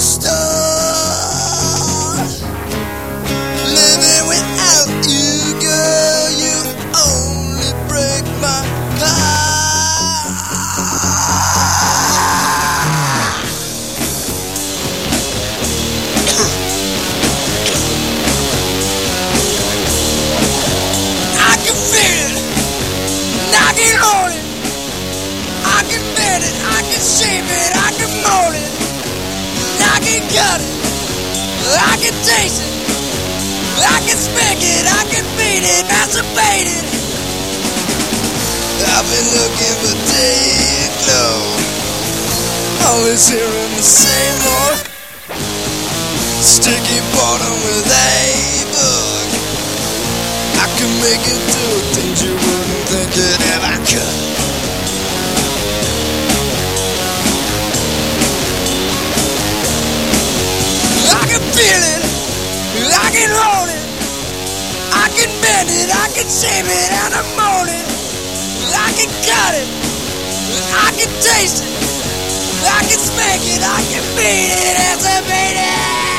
start. Living without you, girl, you only break my heart. I can feel it, knocking on it. I can bend it, I can shape it, I can mold it, I can cut it, I can taste it, I can spank it, I can beat it, masturbate it. I've been looking for day glow, always hearing the same old sticky bottom with a book. I can make it do things you wouldn't think it ever could. I can feel it, I can hold it, I can bend it, I can shape it, and I mold it, I can cut it, I can taste it, I can smack it, I can beat it, anticipate it.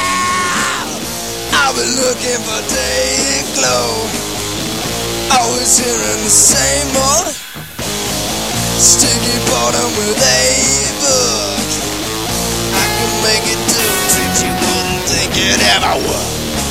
I've been looking for day and glow, always hearing the same old sticky bottom with a book. I can make it do things you wouldn't think it ever would.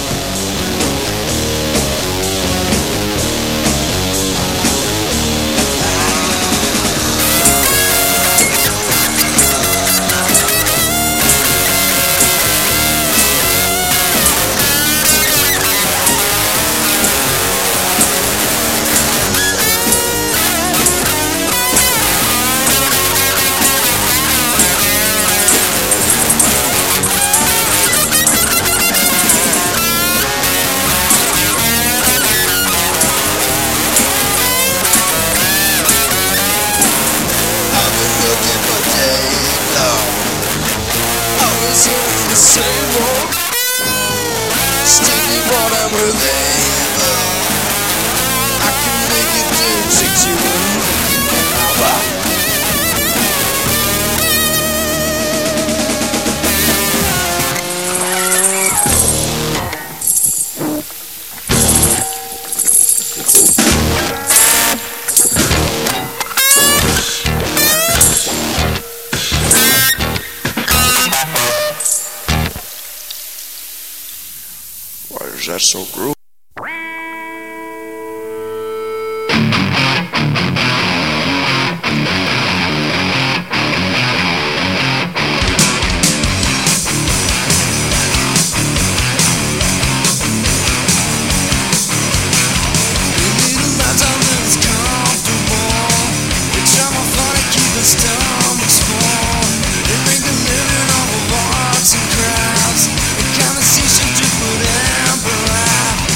Same old sticky bottom with a I can make it do tricks you wouldn't. That's so groovy. Conversation to put emperor.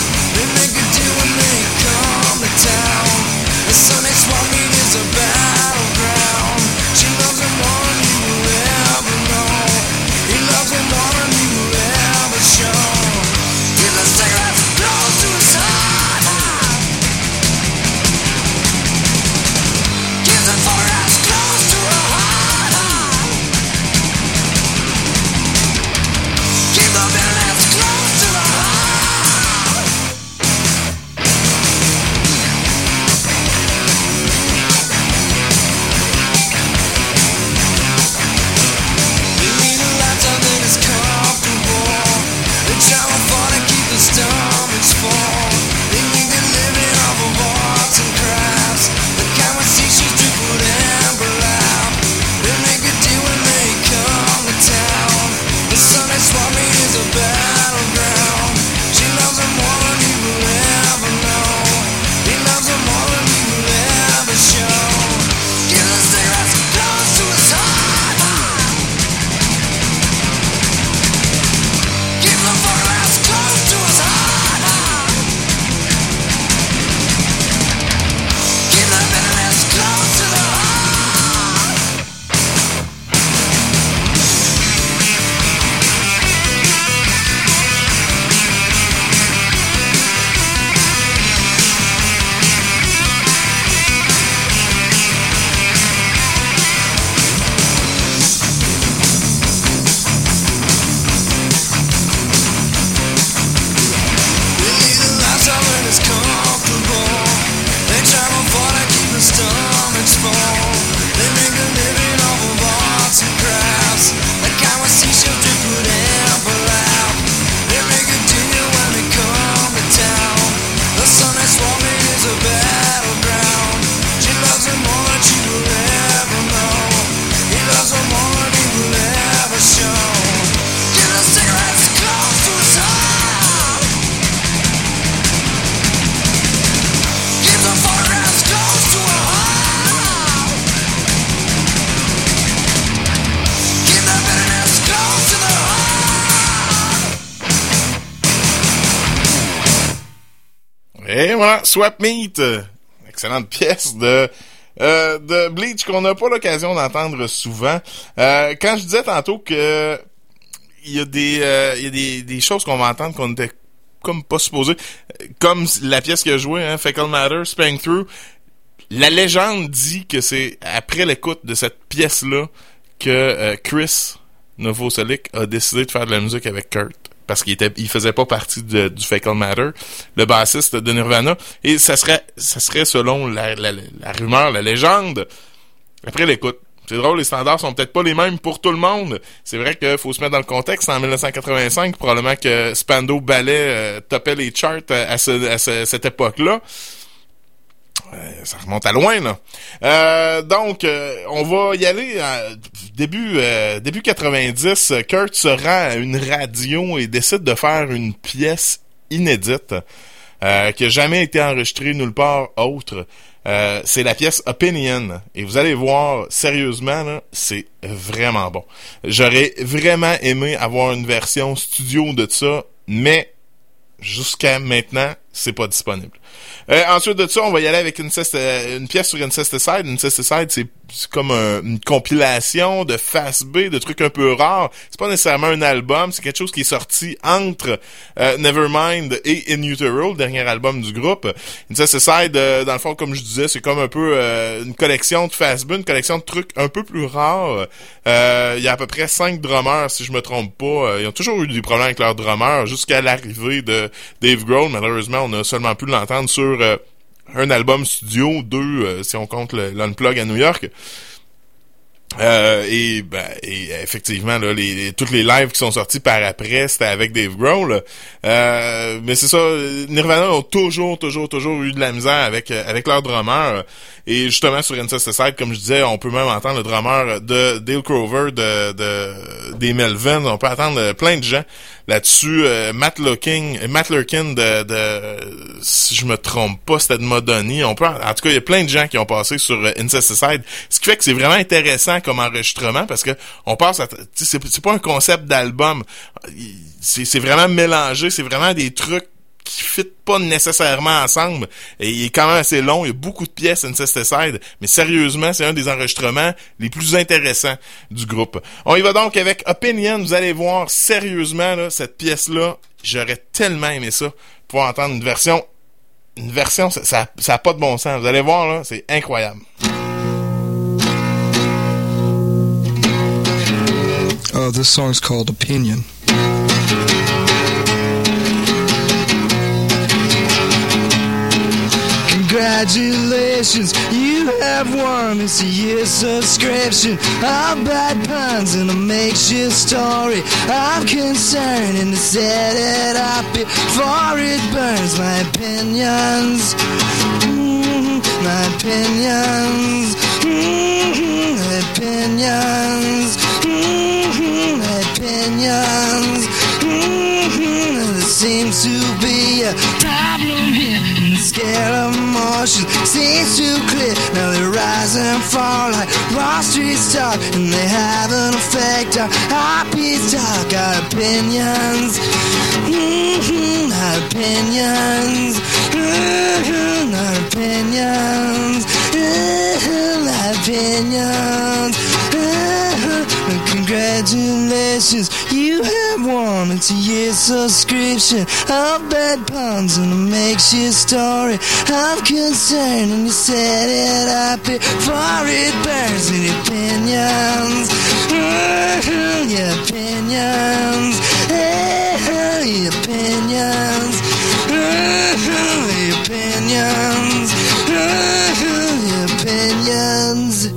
Et voilà, Swap Meet, excellente pièce de Bleach qu'on n'a pas l'occasion d'entendre souvent. Quand je disais tantôt que il y a des choses qu'on va entendre qu'on était comme pas supposé, comme la pièce qu'il a jouée, hein, Fecal Matter, Spank Through. La légende dit que c'est après l'écoute de cette pièce-là que Chris Novoselic a décidé de faire de la musique avec Kurt. Parce qu'il faisait pas partie du Fecal Matter, le bassiste de Nirvana. Et ça serait selon la rumeur, la légende, après l'écoute. C'est drôle, les standards sont peut-être pas les mêmes pour tout le monde. C'est vrai qu'il faut se mettre dans le contexte. En 1985, probablement que Spandau Ballet topait les charts à cette époque-là. Ça remonte à loin, là. Donc, on va y aller début 90. Kurt se rend à une radio et décide de faire une pièce inédite qui a jamais été enregistrée nulle part autre. C'est la pièce Opinion. Et vous allez voir, sérieusement, là, c'est vraiment bon. J'aurais vraiment aimé avoir une version studio de ça, mais jusqu'à maintenant, c'est pas disponible. Ensuite de ça, on va y aller avec une pièce sur Incesticide. Incesticide, c'est comme une compilation de face B, de trucs un peu rares. C'est pas nécessairement un album, c'est quelque chose qui est sorti entre Nevermind et In Utero, le dernier album du groupe. Incesticide, dans le fond, comme je disais, c'est comme un peu une collection de face B, une collection de trucs un peu plus rares. Il y a à peu près 5 drummers, si je me trompe pas. Ils ont toujours eu des problèmes avec leurs drummers jusqu'à l'arrivée de Dave Grohl. Malheureusement, on a seulement pu l'entendre sur un album studio, 2 si on compte l'Unplug à New York. Et effectivement là, toutes les lives qui sont sortis par après, c'était avec Dave Grohl. Mais c'est ça, Nirvana ont toujours eu de la misère avec leur drummer. Et justement sur Incesticide, comme je disais, on peut même entendre le drummer de Dale Crover des Melvins. On peut entendre plein de gens là-dessus. Matt Lurkin si je me trompe pas, c'était de Modoni. En tout cas, il y a plein de gens qui ont passé sur Incesticide. Ce qui fait que c'est vraiment intéressant comme enregistrement parce que on passe à, c'est pas un concept d'album. C'est vraiment mélangé. C'est vraiment des trucs qui fitent pas nécessairement ensemble. Et il est quand même assez long. Il y a beaucoup de pièces Incesticide. Mais sérieusement, c'est un des enregistrements les plus intéressants du groupe. On y va donc avec Opinion. Vous allez voir, sérieusement, là, cette pièce-là, j'aurais tellement aimé ça. Pouvoir entendre une version, ça a pas de bon sens. Vous allez voir, là, c'est incroyable. Oh, this song's called Opinion. Congratulations, you have won a year subscription of bad puns and a makeshift story of concern, and to set it up before it burns. My opinions, my opinions, my opinions, my opinions. There seems to be a problem here. Scale of emotion seems too clear. Now they rise and fall like Wall Street stock, and they have an effect on our peace talk. Our opinions, our opinions, our opinions, our opinions. Congratulations, you have won a year subscription of bad puns and a makeshift story of concern, and you set it up before it burns. And your opinions, your opinions, your opinions, your opinions, your opinions.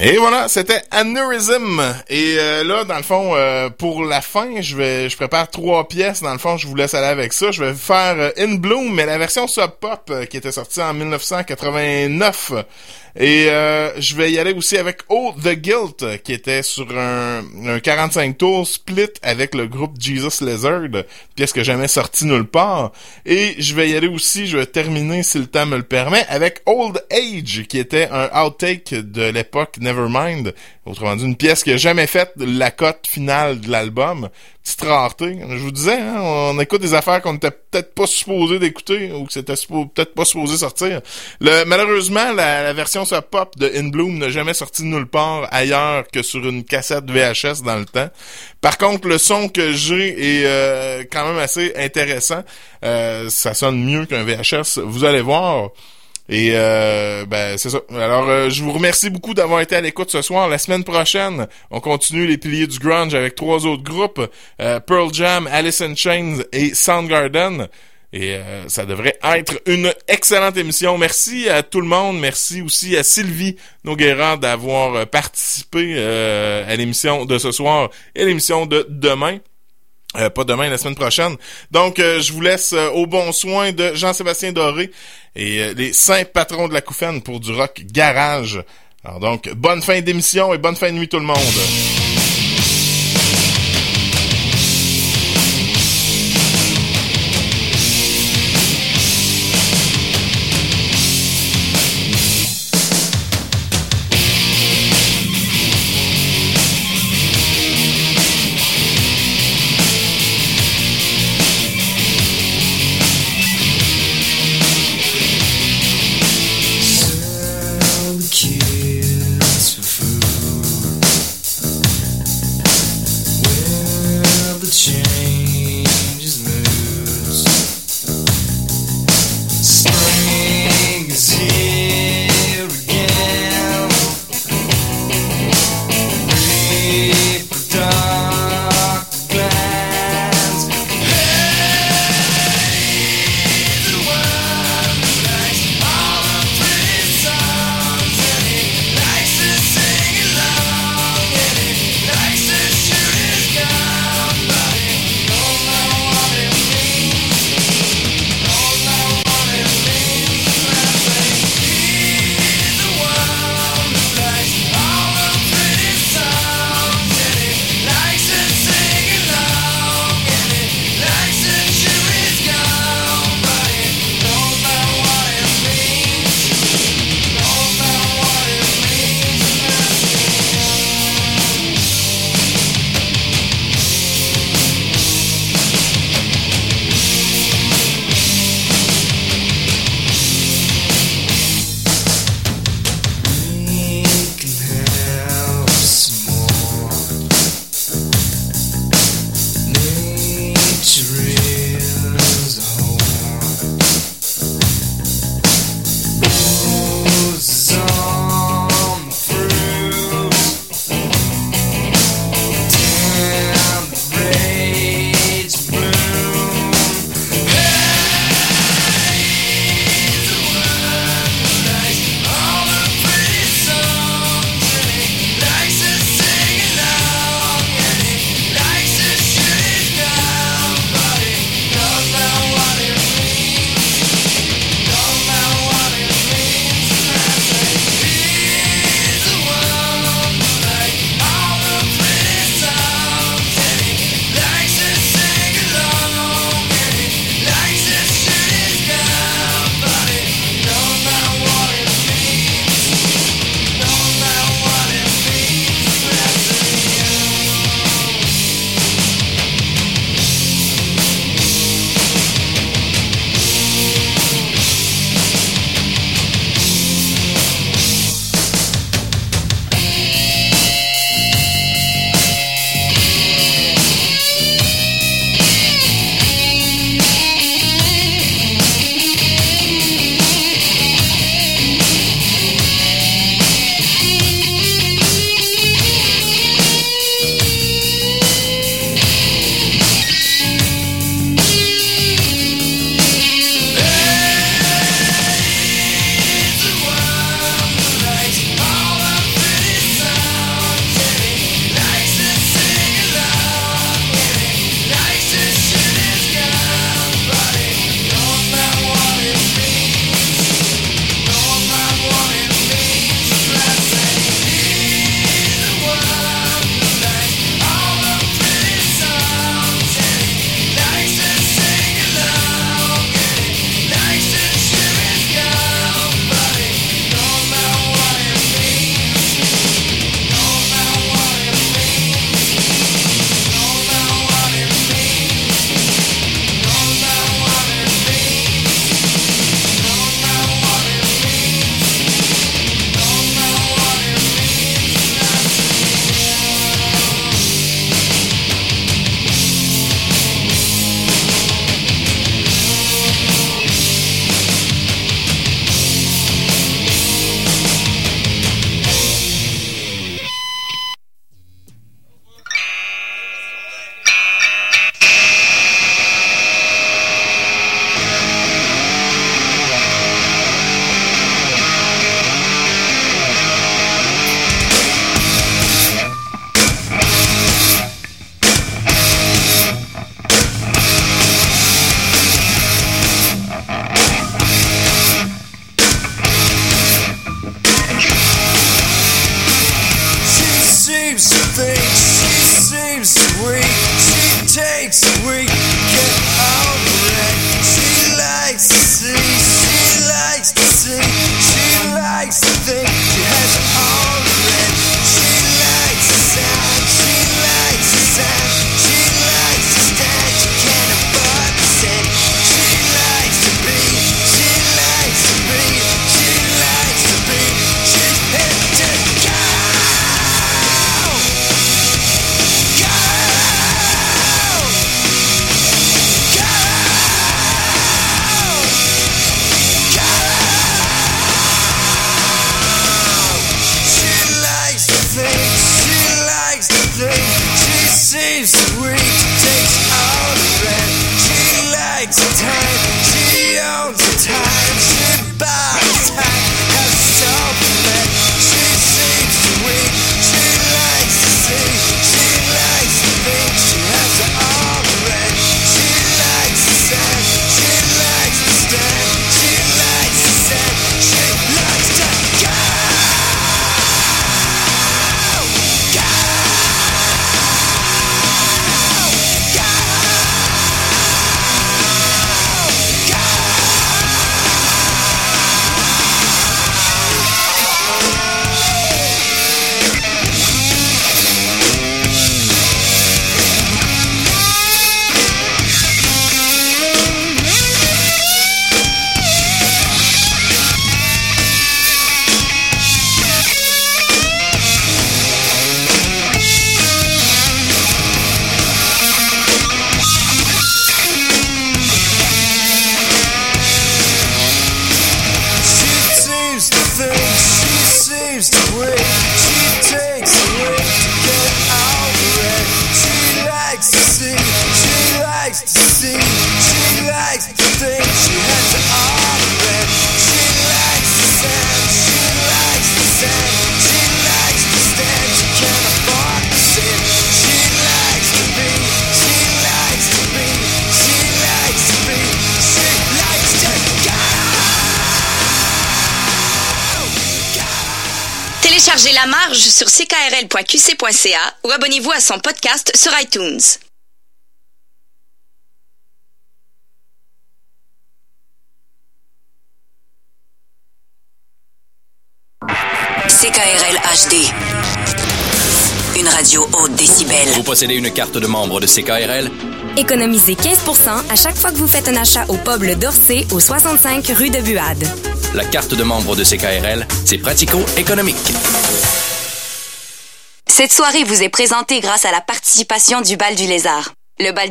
Et voilà, c'était Aneurysm. Et là, dans le fond, pour la fin, je prépare 3 pièces. Dans le fond, je vous laisse aller avec ça. Je vais faire In Bloom, mais la version Sub Pop qui était sortie en 1989. Et je vais y aller aussi avec Oh the Guilt, qui était sur un 45 tours split avec le groupe Jesus Lizard, pièce que jamais sortie nulle part. Et je vais y aller aussi, je vais terminer, si le temps me le permet, avec Old Age, qui était un outtake de l'époque Nevermind. Autrement dit, une pièce qui a jamais fait la cote finale de l'album. Petite rareté. Je vous disais, hein, on écoute des affaires qu'on n'était peut-être pas supposé d'écouter, ou que c'était peut-être pas supposé sortir. Malheureusement, la version Sub Pop de In Bloom n'a jamais sorti nulle part ailleurs que sur une cassette VHS dans le temps. Par contre, le son que j'ai est quand même assez intéressant. Ça sonne mieux qu'un VHS, vous allez voir. Et c'est ça. Alors, je vous remercie beaucoup d'avoir été à l'écoute ce soir. La semaine prochaine, on continue les piliers du grunge avec 3 autres groupes, Pearl Jam, Alice in Chains et Soundgarden. Et ça devrait être une excellente émission. Merci à tout le monde. Merci aussi à Sylvie Noguera d'avoir participé à l'émission de ce soir et l'émission de demain. Pas demain, la semaine prochaine. Donc, je vous laisse au bon soin de Jean-Sébastien Doré et les saints patrons de la Couffaine pour du rock garage. Alors donc, bonne fin d'émission et bonne fin de nuit tout le monde. Téléchargez La Marge sur ckrl.qc.ca ou abonnez-vous à son podcast sur iTunes. CKRL HD. Une radio haute décibel. Vous possédez une carte de membre de CKRL? Économisez 15% à chaque fois que vous faites un achat au pub Le Dorsey au 65 rue de Buade. La carte de membre de CKRL, c'est pratico-économique. Cette soirée vous est présentée grâce à la participation du Bal du Lézard. Le Bal